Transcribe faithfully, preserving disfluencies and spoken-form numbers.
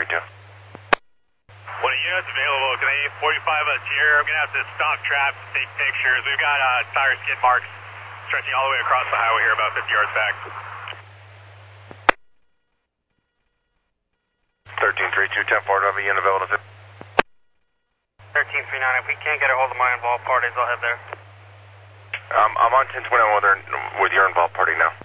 three two. When a unit's available, can they forty-five us here? I'm going to have to stop traps and take pictures. We've got uh, tire skid marks stretching all the way across the highway here, about fifty yards back. thirteen three two, ten four, do I have a unit available? thirteen three nine, if we can't get a hold of my involved parties, I'll head there. Um, I'm on ten twenty-one with, our, with your involved party now.